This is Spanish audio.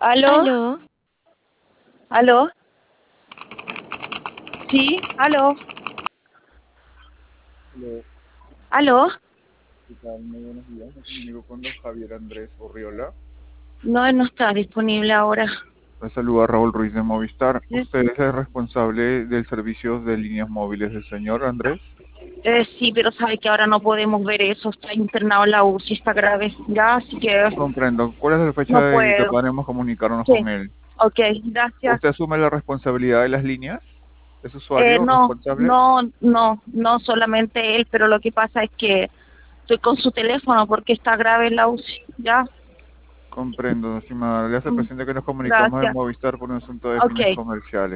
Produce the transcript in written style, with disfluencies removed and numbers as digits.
¿Aló? Aló, ¿Aló? Sí, aló. Hola, ¿Aló? ¿qué tal? Muy buenos días. Me comunico con don Javier Andrés Orriola. No, él no está disponible ahora. Le saluda Raúl Ruiz de Movistar. ¿Sí? ¿Usted es el responsable del servicio de líneas móviles del señor Andrés? Sí, pero sabe que ahora no podemos ver eso. Está internado en la UCI, está grave. Ya, así que Comprendo. ¿Cuál es la fecha no de que puedo. podremos comunicarnos Sí, con él? ok, gracias. ¿Usted asume la responsabilidad de las líneas? ¿Es usuario No, responsable? no solamente él, pero lo que pasa es que estoy con su teléfono porque está grave en la UCI. Ya, Comprendo, estimada. Le hace Mm, presente que nos comunicamos en gracias. Movistar por un asunto de Ok. fines comerciales.